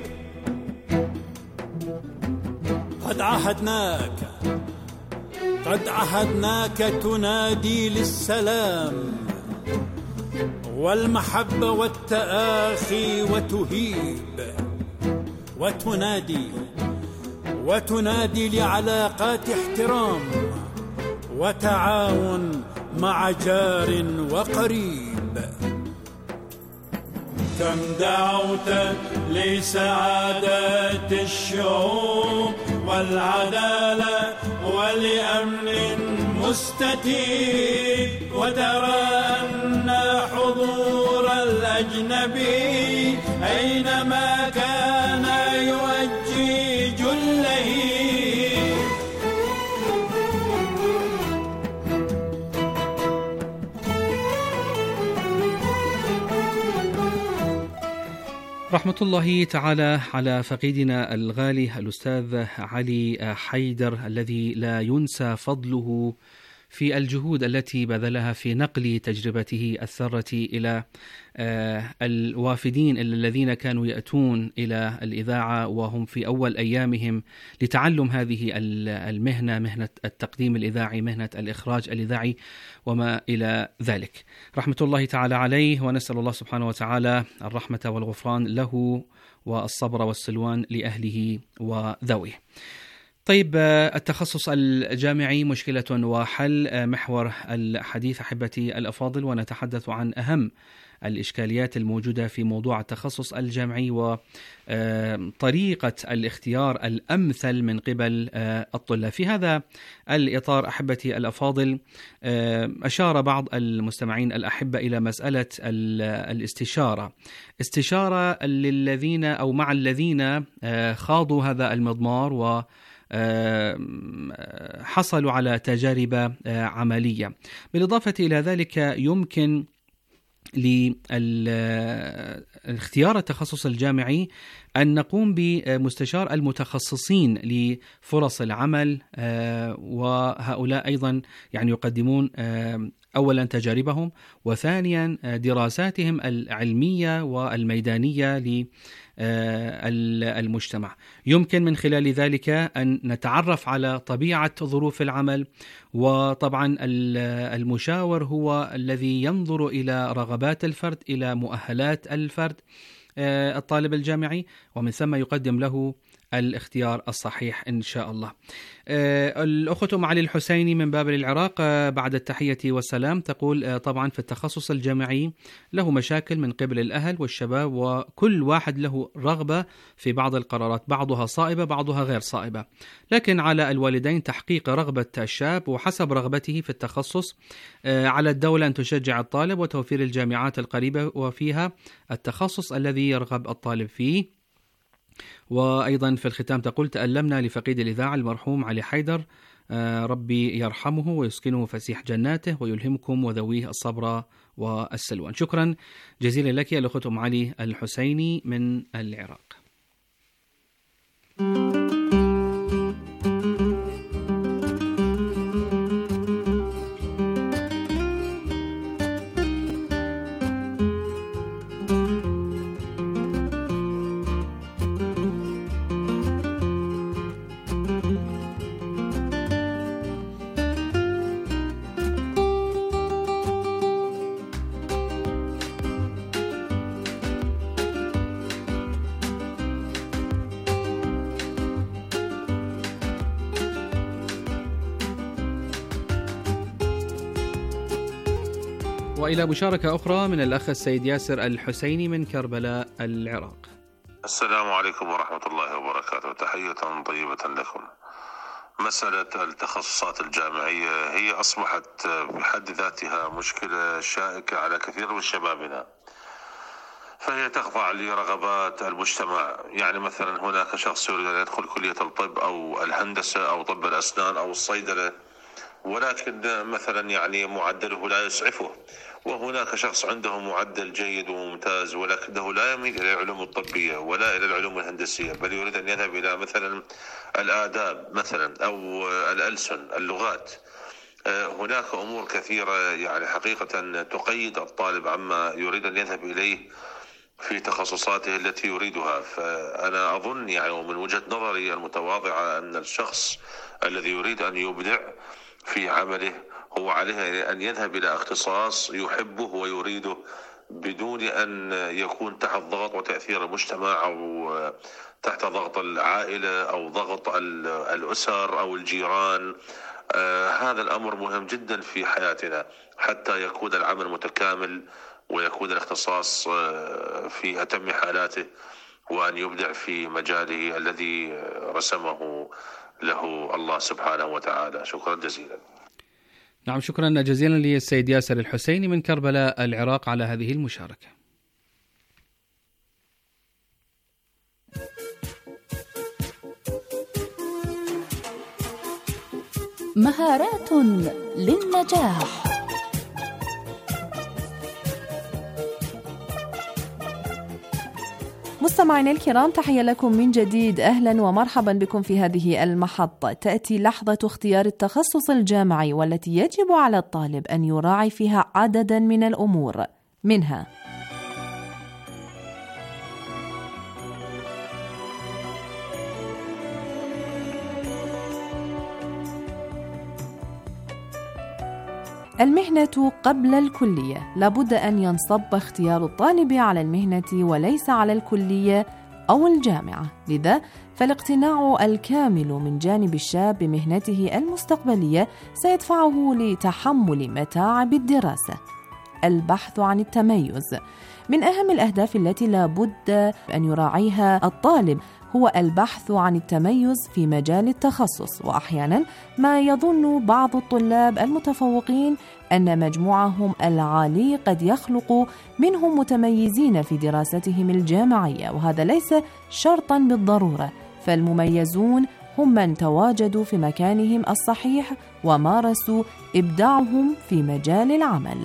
قد عهدناك تنادي للسلام والمحبة والتآخي، وتهيب وتنادي لعلاقات احترام وتعاون مع جار وقريب. كم دعوت لسعادة الشعوب والعدالة ولأمن مستتيب، وترى أن حضور الأجنبي أينما كان يؤجج اللهيب. رحمة الله تعالى على فقيدنا الغالي الأستاذ علي حيدر، الذي لا ينسى فضله في الجهود التي بذلها في نقل تجربته الثرة إلى الوافدين الذين كانوا يأتون إلى الإذاعة وهم في أول أيامهم لتعلم هذه المهنة، مهنة التقديم الإذاعي، مهنة الإخراج الإذاعي وما إلى ذلك. رحمة الله تعالى عليه، ونسأل الله سبحانه وتعالى الرحمة والغفران له والصبر والسلوان لأهله وذويه. طيب، التخصص الجامعي مشكلة وحل، محور الحديث أحبتي الأفاضل، ونتحدث عن أهم الإشكاليات الموجودة في موضوع التخصص الجامعي وطريقة الاختيار الأمثل من قبل الطلاب. في هذا الإطار أحبتي الأفاضل، أشار بعض المستمعين الأحبة إلى مسألة الاستشارة، استشارة للذين أو مع الذين خاضوا هذا المضمار و حصلوا على تجارب عملية. بالإضافة إلى ذلك، يمكن لاختيار التخصص الجامعي أن نقوم بمستشار المتخصصين لفرص العمل، وهؤلاء أيضا يعني يقدمون أولا تجاربهم، وثانيا دراساتهم العلمية والميدانية للمجتمع. يمكن من خلال ذلك أن نتعرف على طبيعة ظروف العمل، وطبعا المشاور هو الذي ينظر إلى رغبات الفرد، إلى مؤهلات الفرد الطالب الجامعي، ومن ثم يقدم له الاختيار الصحيح إن شاء الله. الأخت أم علي الحسيني من بابل العراق، بعد التحية والسلام، تقول طبعا في التخصص الجامعي له مشاكل من قبل الأهل والشباب، وكل واحد له رغبة في بعض القرارات، بعضها صائبة بعضها غير صائبة، لكن على الوالدين تحقيق رغبة الشاب وحسب رغبته في التخصص. على الدولة أن تشجع الطالب وتوفير الجامعات القريبة وفيها التخصص الذي يرغب الطالب فيه. وأيضا في الختام تقول: تألمنا لفقيد الإذاعة المرحوم علي حيدر، ربي يرحمه ويسكنه فسيح جناته ويلهمكم وذويه الصبر والسلوان. شكرا جزيلا لك الأخت أم علي الحسيني من العراق. وإلى مشاركة أخرى من الأخ السيد ياسر الحسيني من كربلاء العراق. السلام عليكم ورحمة الله وبركاته، تحية طيبة لكم. مسألة التخصصات الجامعية هي أصبحت بحد ذاتها مشكلة شائكة على كثير من شبابنا، فهي تخضع لرغبات المجتمع. يعني مثلا هناك شخص يريد أن يدخل كلية الطب أو الهندسة أو طب الأسنان أو الصيدلة، ولكن مثلا يعني معدله لا يسعفه، وهناك شخص عنده معدل جيد وممتاز ولكنه لا يميل إلى العلوم الطبية ولا إلى العلوم الهندسية، بل يريد أن يذهب إلى مثلا الآداب مثلا أو الألسن اللغات. هناك أمور كثيرة يعني حقيقة تقيد الطالب عما يريد أن يذهب إليه في تخصصاته التي يريدها. فأنا أظن يعني ومن وجهة نظري المتواضعة أن الشخص الذي يريد أن يبدع في عمله هو عليه أن يذهب إلى اختصاص يحبه ويريده بدون أن يكون تحت ضغط وتأثير المجتمع أو تحت ضغط العائلة أو ضغط الأسر أو الجيران. هذا الأمر مهم جدا في حياتنا حتى يكون العمل متكامل ويكون الاختصاص في أتم حالاته، وأن يبدع في مجاله الذي رسمه له الله سبحانه وتعالى. شكرا جزيلا. نعم، شكرا جزيلا للسيد ياسر الحسيني من كربلاء العراق على هذه المشاركة. مهارات للنجاح. مستمعينا الكرام، تحية لكم من جديد، أهلا ومرحبا بكم في هذه المحطة. تأتي لحظة اختيار التخصص الجامعي، والتي يجب على الطالب أن يراعي فيها عددا من الأمور، منها المهنة قبل الكلية. لابد أن ينصب اختيار الطالب على المهنة وليس على الكلية أو الجامعة، لذا فالاقتناع الكامل من جانب الشاب بمهنته المستقبلية سيدفعه لتحمل متاعب الدراسة. البحث عن التميز. من أهم الأهداف التي لابد أن يراعيها الطالب هو البحث عن التميز في مجال التخصص، وأحيانا ما يظن بعض الطلاب المتفوقين أن مجموعهم العالي قد يخلق منهم متميزين في دراستهم الجامعية، وهذا ليس شرطا بالضرورة، فالمميزون هم من تواجدوا في مكانهم الصحيح ومارسوا إبداعهم في مجال العمل.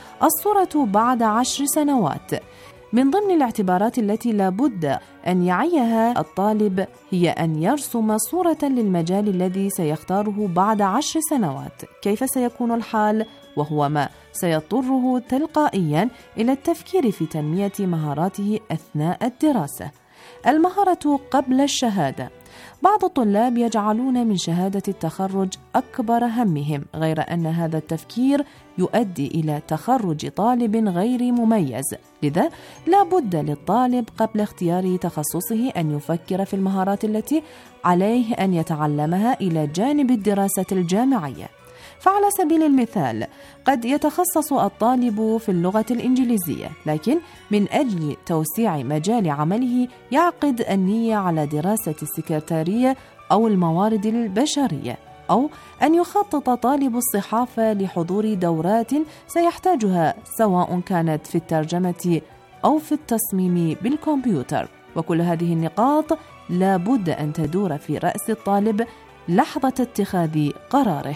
الصورة بعد 10 سنوات. من ضمن الاعتبارات التي لابد أن يعيها الطالب هي أن يرسم صورة للمجال الذي سيختاره بعد 10 سنوات. كيف سيكون الحال؟ وهو ما سيضطره تلقائيا إلى التفكير في تنمية مهاراته أثناء الدراسة. المهارة قبل الشهادة. بعض الطلاب يجعلون من شهادة التخرج أكبر همهم، غير أن هذا التفكير يؤدي إلى تخرج طالب غير مميز. لذا لا بد للطالب قبل اختيار تخصصه أن يفكر في المهارات التي عليه أن يتعلمها إلى جانب الدراسة الجامعية. فعلى سبيل المثال قد يتخصص الطالب في اللغة الإنجليزية، لكن من أجل توسيع مجال عمله يعقد النية على دراسة السكرتارية أو الموارد البشرية، أو أن يخطط طالب الصحافة لحضور دورات سيحتاجها سواء كانت في الترجمة أو في التصميم بالكمبيوتر. وكل هذه النقاط لا بد أن تدور في رأس الطالب لحظة اتخاذ قراره.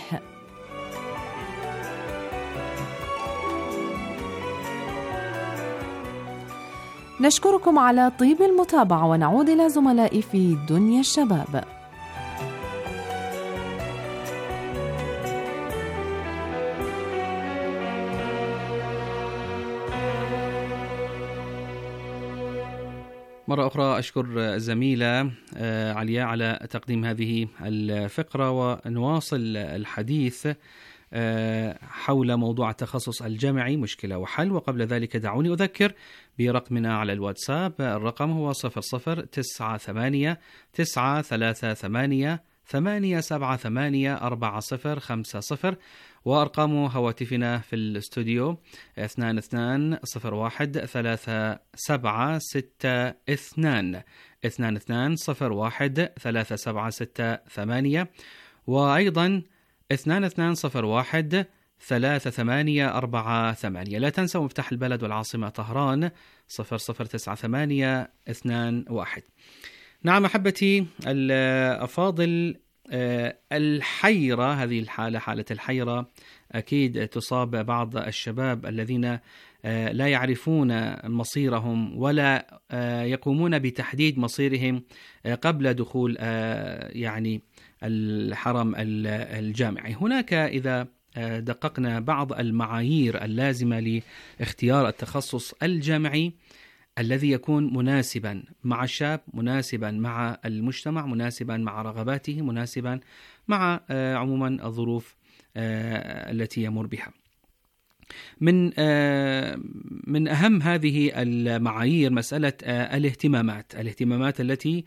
نشكركم على طيب المتابعة، ونعود إلى زملائي في دنيا الشباب. مرة أخرى أشكر الزميلة علياء على تقديم هذه الفقرة، ونواصل الحديث حول موضوع التخصص الجامعي مشكلة وحل. وقبل ذلك دعوني أذكر برقمنا على الواتساب. الرقم هو 009838878450، وأرقام هواتفنا في الاستوديو 22013762 22013768، وأيضا 22013848. لا تنسوا مفتاح البلد والعاصمة طهران 009821. نعم أحبتي الأفاضل، الحيرة، هذه الحالة، حالة الحيرة، أكيد تصاب بعض الشباب الذين لا يعرفون مصيرهم ولا يقومون بتحديد مصيرهم قبل دخول يعني الحرم الجامعي. هناك إذا دققنا بعض المعايير اللازمة لاختيار التخصص الجامعي الذي يكون مناسبا مع الشاب، مناسبا مع المجتمع، مناسبا مع رغباته، مناسبا مع عموما الظروف التي يمر بها. من أهم هذه المعايير مسألة الاهتمامات التي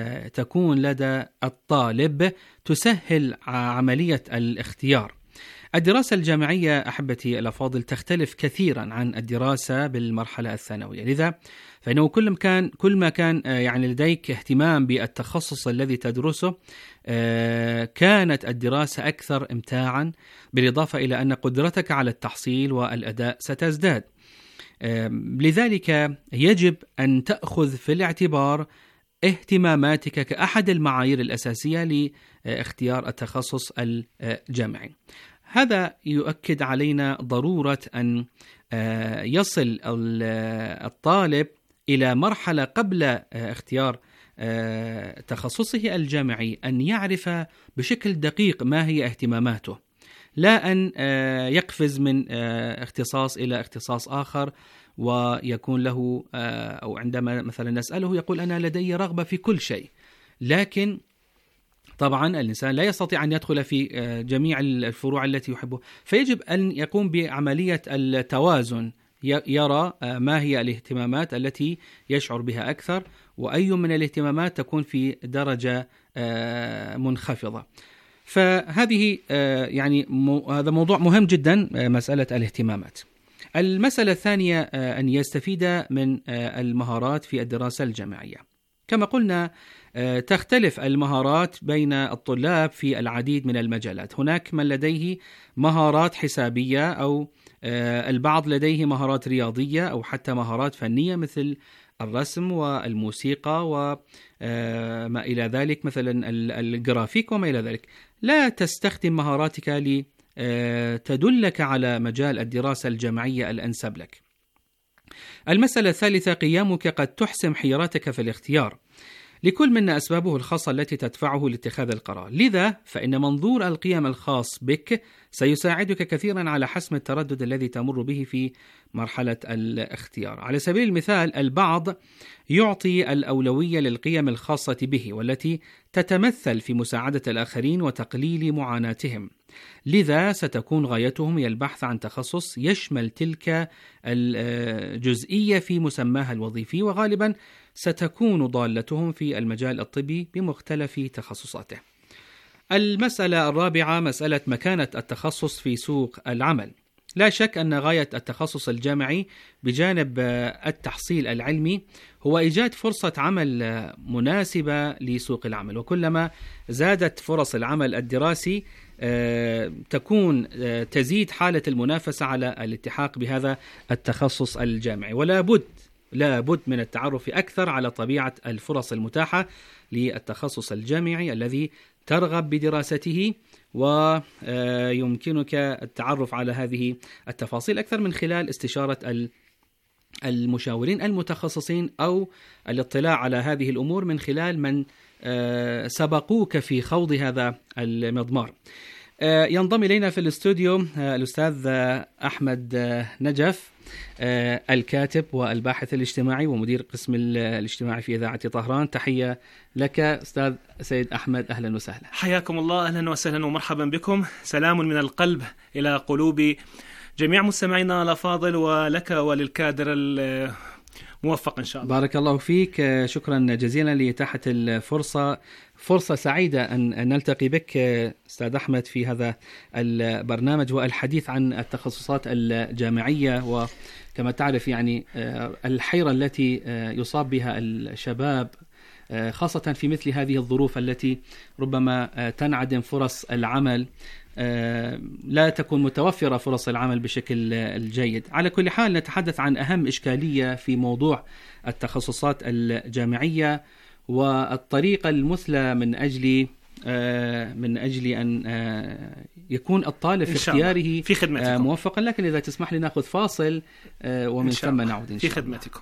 تكون لدى الطالب تسهل عملية الاختيار. الدراسة الجامعية أحبتي الأفاضل تختلف كثيرا عن الدراسة بالمرحلة الثانوية، لذا فإنه كل ما كان يعني لديك اهتمام بالتخصص الذي تدرسه كانت الدراسة أكثر إمتاعا، بالإضافة إلى أن قدرتك على التحصيل والأداء ستزداد. لذلك يجب أن تأخذ في الاعتبار اهتماماتك كأحد المعايير الأساسية لاختيار التخصص الجامعي. هذا يؤكد علينا ضرورة أن يصل الطالب إلى مرحلة قبل اختيار تخصصه الجامعي أن يعرف بشكل دقيق ما هي اهتماماته، لا أن يقفز من اختصاص إلى اختصاص آخر ويكون له أو عندما مثلا نسأله يقول أنا لدي رغبة في كل شيء، لكن طبعا الإنسان لا يستطيع أن يدخل في جميع الفروع التي يحبه، فيجب أن يقوم بعملية التوازن، يرى ما هي الاهتمامات التي يشعر بها أكثر وأي من الاهتمامات تكون في درجة منخفضة. فهذه يعني هذا موضوع مهم جدا، مسألة الاهتمامات. المسألة الثانية أن يستفيد من المهارات في الدراسة الجامعية. كما قلنا تختلف المهارات بين الطلاب في العديد من المجالات، هناك من لديه مهارات حسابية أو البعض لديه مهارات رياضية أو حتى مهارات فنية مثل الرسم والموسيقى وما إلى ذلك، مثلا الجرافيك وما إلى ذلك. لا تستخدم مهاراتك لتدلك على مجال الدراسة الجامعية الأنسب لك. المسألة الثالثة قيامك قد تحسم حيرتك في الاختيار، لكل منا أسبابه الخاصة التي تدفعه لاتخاذ القرار، لذا فإن منظور القيم الخاص بك سيساعدك كثيرا على حسم التردد الذي تمر به في مرحلة الاختيار. على سبيل المثال البعض يعطي الأولوية للقيم الخاصة به والتي تتمثل في مساعدة الآخرين وتقليل معاناتهم، لذا ستكون غايتهم هي البحث عن تخصص يشمل تلك الجزئية في مسماها الوظيفي، وغالبا ستكون ضالتهم في المجال الطبي بمختلف تخصصاته. المسألة الرابعة مسألة مكانة التخصص في سوق العمل. لا شك أن غاية التخصص الجامعي بجانب التحصيل العلمي هو إيجاد فرصة عمل مناسبة لسوق العمل، وكلما زادت فرص العمل الدراسي تزيد حالة المنافسة على الالتحاق بهذا التخصص الجامعي، ولا بد من التعرف أكثر على طبيعة الفرص المتاحة للتخصص الجامعي الذي ترغب بدراسته، ويمكنك التعرف على هذه التفاصيل أكثر من خلال استشارة المشاورين المتخصصين أو الاطلاع على هذه الأمور من خلال من سبقوك في خوض هذا المضمار. ينضم إلينا في الاستوديو الأستاذ أحمد نجف، الكاتب والباحث الاجتماعي ومدير قسم الاجتماعي في إذاعة طهران. تحية لك أستاذ سيد أحمد، أهلا وسهلا. حياكم الله، أهلا وسهلا ومرحبا بكم. سلام من القلب إلى قلوب جميع مستمعينا الأفاضل، ولك وللكادر الموفق إن شاء الله. بارك الله فيك، شكرا جزيلا لإتاحة الفرصة. فرصة سعيدة أن نلتقي بك أستاذ أحمد في هذا البرنامج والحديث عن التخصصات الجامعية، وكما تعرف يعني الحيرة التي يصاب بها الشباب خاصة في مثل هذه الظروف التي ربما تنعدم فرص العمل، لا تكون متوفرة فرص العمل بشكل الجيد. على كل حال نتحدث عن أهم إشكالية في موضوع التخصصات الجامعية والطريقة المثلى من أجل أن يكون الطالب في اختياره في موفقا. لكن إذا تسمح لي نأخذ فاصل ومن ثم نعود إن شاء الله. في خدمتكم.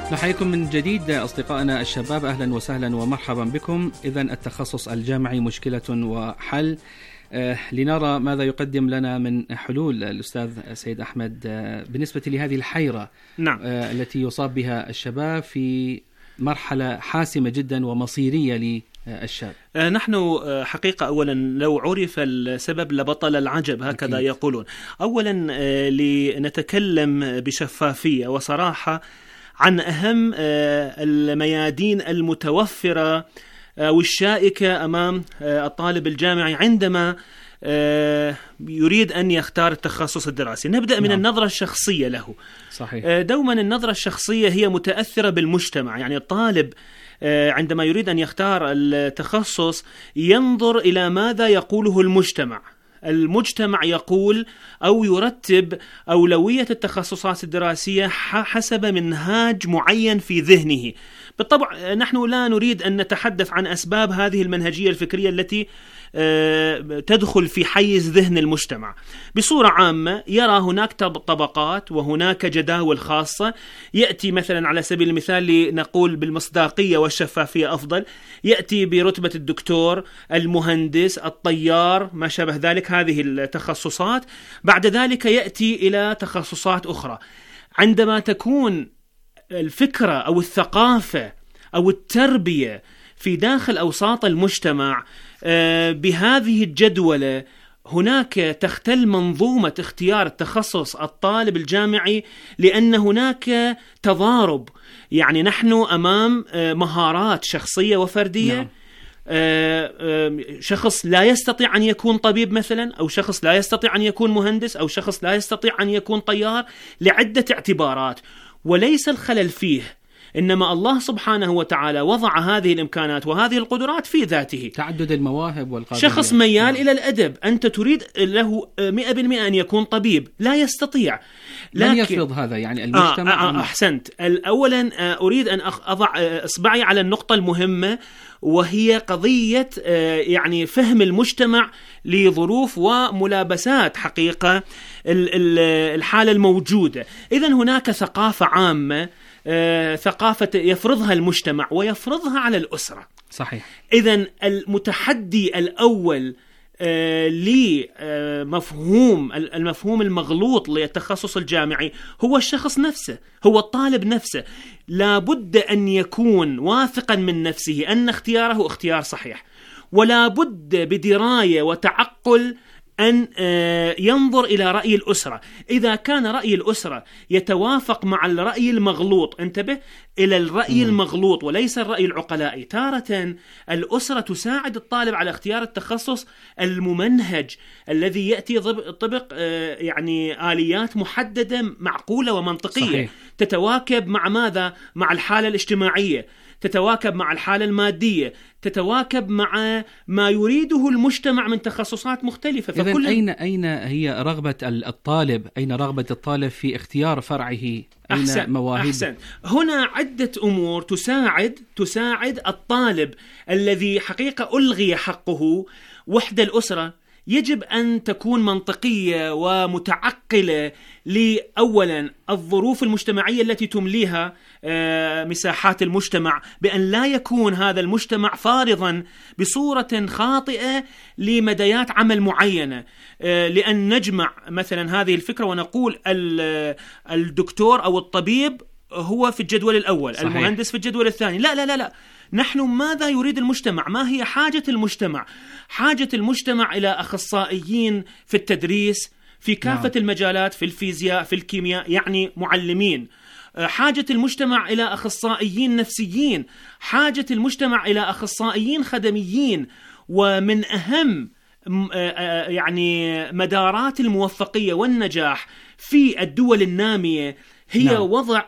نحييكم من جديد أصدقائنا الشباب، أهلا وسهلا ومرحبا بكم. إذن التخصص الجامعي مشكلة وحل. لنرى ماذا يقدم لنا من حلول الأستاذ سيد أحمد بالنسبة لهذه الحيرة التي يصاب بها الشباب في مرحلة حاسمة جدا ومصيرية للشاب. نحن حقيقة أولا لو عرف السبب لبطل العجب، هكذا أكيد. يقولون. أولا لنتكلم بشفافية وصراحة عن أهم الميادين المتوفرة والشائكة أمام الطالب الجامعي عندما يريد أن يختار التخصص الدراسي. نبدأ من النظرة الشخصية له. صحيح. دوما النظرة الشخصية هي متأثرة بالمجتمع، يعني الطالب عندما يريد أن يختار التخصص ينظر إلى ماذا يقوله المجتمع. المجتمع يقول أو يرتب أولوية التخصصات الدراسية حسب منهاج معين في ذهنه. بالطبع نحن لا نريد أن نتحدث عن أسباب هذه المنهجية الفكرية التي تدخل في حيز ذهن المجتمع. بصورة عامة يرى هناك طبقات وهناك جداول خاصة. يأتي مثلا على سبيل المثال لنقول بالمصداقية والشفافية أفضل، يأتي برتبة الدكتور، المهندس، الطيار، ما شابه ذلك، هذه التخصصات. بعد ذلك يأتي إلى تخصصات أخرى. عندما تكون الفكرة أو الثقافة أو التربية في داخل أوساط المجتمع بهذه الجدولة، هناك تختل منظومة اختيار التخصص الطالب الجامعي، لأن هناك تضارب. يعني نحن أمام مهارات شخصية وفردية. شخص لا يستطيع أن يكون طبيب مثلا، أو شخص لا يستطيع أن يكون مهندس، أو شخص لا يستطيع أن يكون طيار، لعدة اعتبارات. وليس الخلل فيه، إنما الله سبحانه وتعالى وضع هذه الإمكانات وهذه القدرات في ذاته. تعدد المواهب والقابليات. شخص ميال إلى الأدب، أنت تريد له 100% أن يكون طبيب، لا يستطيع. لن يفرض هذا يعني المجتمع. أحسنت. أولا أريد أن أضع إصبعي على النقطة المهمة، وهي قضية يعني فهم المجتمع لظروف وملابسات حقيقة الحالة الموجودة. إذن هناك ثقافة عامة، ثقافة يفرضها المجتمع ويفرضها على الأسرة. صحيح. إذن المتحدي الأول المفهوم المغلوط للتخصص الجامعي هو الشخص نفسه، هو الطالب نفسه. لا بد أن يكون واثقا من نفسه أن اختياره اختيار صحيح، ولا بد بدراية وتعقل أن ينظر إلى رأي الأسرة. إذا كان رأي الأسرة يتوافق مع الرأي المغلوط، انتبه إلى الرأي المغلوط وليس الرأي العقلائي. تارة الأسرة تساعد الطالب على اختيار التخصص الممنهج الذي يأتي طبق يعني آليات محددة معقولة ومنطقية. صحيح. تتواكب مع ماذا؟ مع الحالة الاجتماعية، تتواكب مع الحالة المادية، تتواكب مع ما يريده المجتمع من تخصصات مختلفة. إذن أين هي رغبة الطالب؟ أين رغبة الطالب في اختيار فرعه؟ أين مواهب؟ أحسن. هنا عدة أمور تساعد الطالب الذي حقيقة ألغي حقه. وحدة الأسرة يجب أن تكون منطقية ومتعقلة لأولا الظروف المجتمعية التي تمليها مساحات المجتمع، بأن لا يكون هذا المجتمع فارضا بصورة خاطئة لمديات عمل معينة. لأن نجمع مثلا هذه الفكرة ونقول الدكتور أو الطبيب هو في الجدول الأول. صحيح. المهندس في الجدول الثاني. لا لا لا لا. نحن ماذا يريد المجتمع؟ ما هي حاجة المجتمع؟ حاجة المجتمع إلى أخصائيين في التدريس في كافة المجالات، في الفيزياء، في الكيمياء، يعني معلمين. حاجة المجتمع إلى أخصائيين نفسيين، حاجة المجتمع إلى أخصائيين خدميين. ومن أهم يعني مدارات الموفقية والنجاح في الدول النامية هي وضع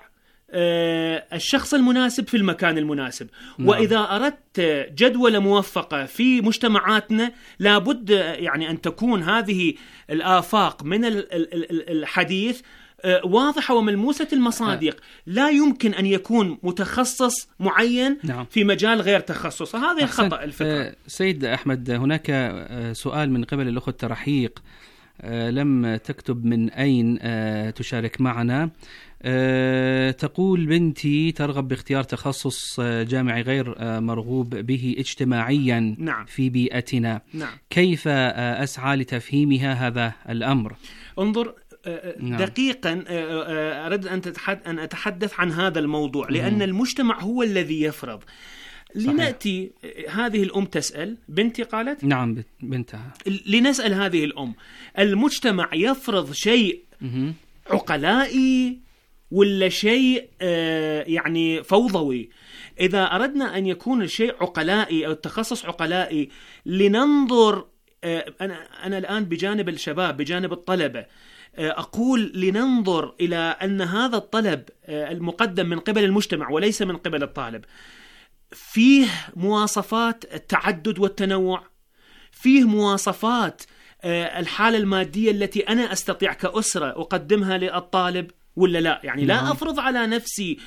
الشخص المناسب في المكان المناسب. وإذا أردت جدولة موفقة في مجتمعاتنا لابد يعني أن تكون هذه الآفاق من الحديث واضحة وملموسة المصادق. لا يمكن أن يكون متخصص معين في مجال غير تخصصه. هذا خطأ الفكرة. سيد أحمد، هناك سؤال من قبل الأخت رحيق، لم تكتب من أين تشارك معنا. تقول بنتي ترغب باختيار تخصص جامعي غير مرغوب به اجتماعيا نعم. في بيئتنا. نعم. كيف أسعى لتفهيمها هذا الأمر؟ انظر دقيقا، أرد أن أتحدث عن هذا الموضوع لأن المجتمع هو الذي يفرض. لنأتي هذه الأم تسأل، بنتي قالت نعم بنتها، لنسأل هذه الأم، المجتمع يفرض شيء عقلائي ولا شيء يعني فوضوي؟ إذا أردنا أن يكون الشيء عقلائي أو التخصص عقلائي لننظر، أنا الآن بجانب الشباب بجانب الطلبة أقول لننظر إلى أن هذا الطلب المقدم من قبل المجتمع وليس من قبل الطالب فيه مواصفات التعدد والتنوع، فيه مواصفات الحالة المادية التي أنا أستطيع كأسرة أقدمها للطالب ولا لا. يعني لا أفرض على نفسي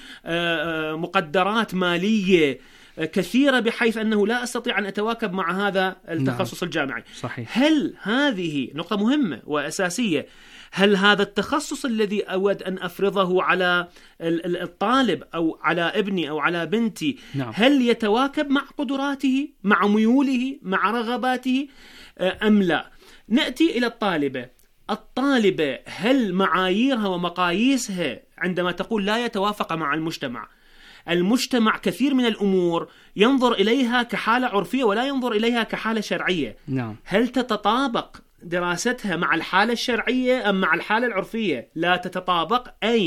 مقدرات مالية كثيرة بحيث أنه لا أستطيع أن أتواكب مع هذا التخصص الجامعي. صحيح. هل هذه نقطة مهمة وأساسية، هل هذا التخصص الذي أود أن أفرضه على الطالب أو على ابني أو على بنتي هل يتواكب مع قدراته، مع ميوله، مع رغباته أم لا؟ نأتي إلى الطالبة هل معاييرها ومقاييسها عندما تقول لا يتوافق مع المجتمع كثير من الأمور ينظر إليها كحالة عرفية ولا ينظر إليها كحالة شرعية. هل تتطابق دراستها مع الحالة الشرعية أم مع الحالة العرفية؟ لا تتطابق.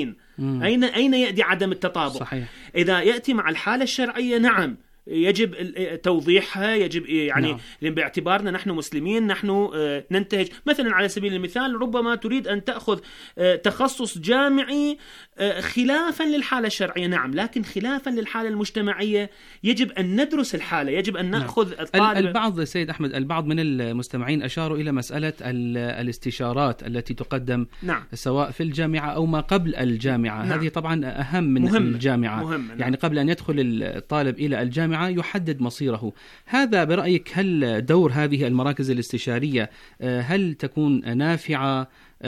أين يأتي عدم التطابق؟ صحيح. إذا يأتي مع الحالة الشرعية نعم يجب توضيحها، يجب يعني باعتبارنا نحن مسلمين نحن ننتهج مثلا على سبيل المثال ربما تريد أن تأخذ تخصص جامعي خلافا للحالة الشرعية نعم، لكن خلافا للحالة المجتمعية يجب أن ندرس الحالة، يجب أن نأخذ الطالب. البعض سيد أحمد، البعض من المستمعين أشاروا إلى مسألة الاستشارات التي تقدم سواء في الجامعة أو ما قبل الجامعة. هذه طبعا أهم من الجامعة. يعني قبل أن يدخل الطالب إلى الجامعة يحدد مصيره. هذا برأيك هل دور هذه المراكز الاستشارية هل تكون نافعة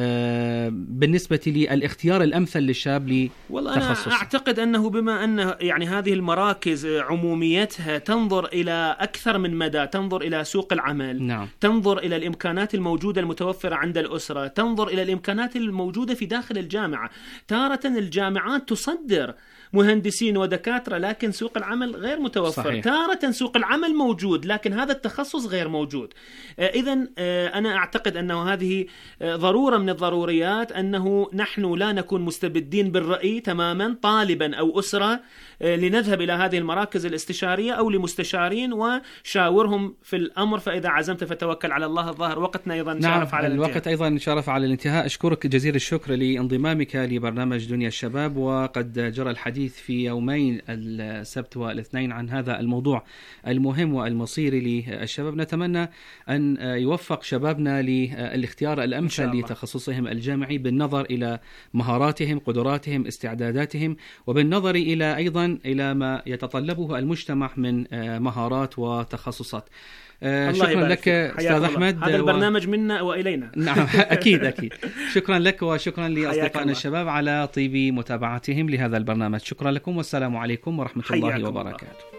بالنسبة للاختيار الأمثل للشاب لتخصصه؟ والله أنا أعتقد أنه بما أن يعني هذه المراكز عموميتها تنظر إلى أكثر من مدى، تنظر إلى سوق العمل، تنظر إلى الإمكانات الموجودة المتوفرة عند الأسرة، تنظر إلى الإمكانات الموجودة في داخل الجامعة. تارة الجامعات تصدر مهندسين ودكاترة لكن سوق العمل غير متوفر. صحيح. تارة سوق العمل موجود لكن هذا التخصص غير موجود. إذن أنا أعتقد أنه هذه ضرورة من الضروريات أنه نحن لا نكون مستبدين بالرأي تماما طالبا أو أسرة لنذهب إلى هذه المراكز الاستشارية أو لمستشارين وشاورهم في الأمر، فإذا عزمت فتوكل على الله. الظاهر وقتنا أيضا شرف على الانتهاء. الوقت أيضا شرف على الانتهاء. أشكرك جزيل الشكر لانضمامك لبرنامج دنيا الشباب، وقد جرى الحديث في يومين السبت والاثنين عن هذا الموضوع المهم والمصيري للشباب. نتمنى أن يوفق شبابنا للاختيار الأمثل لتخصصهم الجامعي بالنظر إلى مهاراتهم، قدراتهم، استعداداتهم، وبالنظر إلى أيضا إلى ما يتطلبه المجتمع من مهارات وتخصصات. شكرا لك أستاذ أحمد. هذا البرنامج منا وإلينا. نعم أكيد. شكرا لك وشكرا لأصدقائنا الشباب على طيب متابعتهم لهذا البرنامج. شكرا لكم والسلام عليكم ورحمة الله وبركاته.